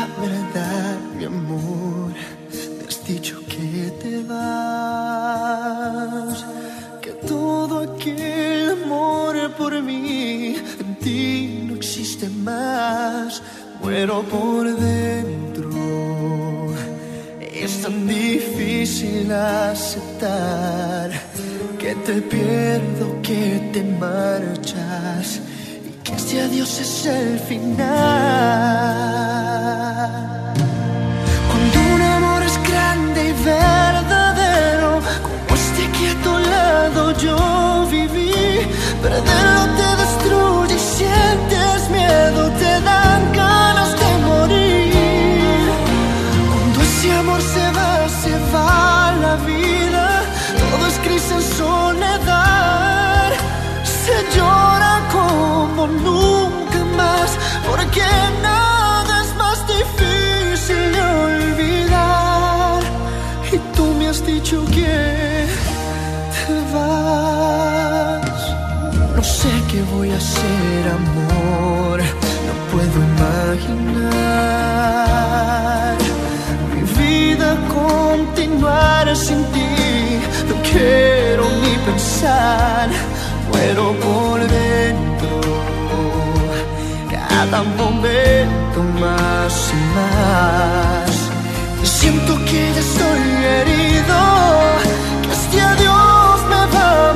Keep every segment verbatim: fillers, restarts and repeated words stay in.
la verdad, mi amor, me has dicho que te vas, que todo aquel amor por mí en ti no existe más. Muero por dentro, es tan difícil aceptar que te pierdo, que te marchas y que este adiós es el final. Cuando un amor es grande y verdadero, como este que a tu lado yo viví, perderlo te destruye y sientes miedo, te dan ganas de morir. Cuando ese amor se va, se va la vida, todo es gris en soledad, se llora como nunca más, porque nada es más difícil de olvidar. Y tú me has dicho que te vas. No sé qué voy a hacer, amor, no puedo imaginar mi vida continuar sin ti. No quiero ni pensar, muero por dentro, cada momento más y más. Siento que ya estoy herido, que este adiós me va a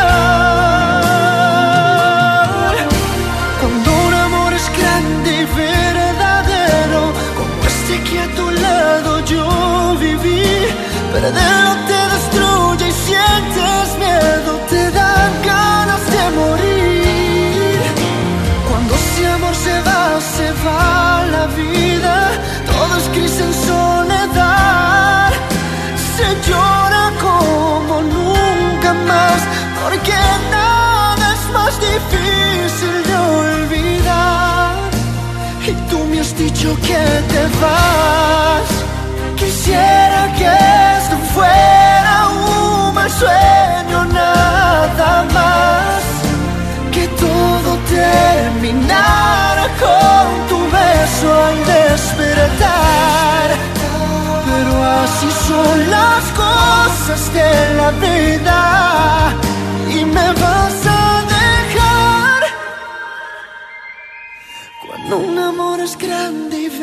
matar. Cuando un amor es grande y verdadero, como este que a tu lado yo viví, perderlo te destruye y sientes miedo, te dan ganas de morir. Cuando ese amor se va, se va la vida, todo es gris en soledad, se llora como nunca más, porque nada es más difícil de olvidar. Y tú me has dicho que te vas. Quisiera que esto fuera un mal sueño, nada más, que todo terminara con tu beso al despertar. Pero así son las cosas de la vida y me vas a dejar. Cuando un amor es grande y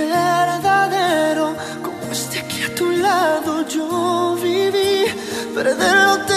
verdadero, como este que a tu lado yo viví, perderlo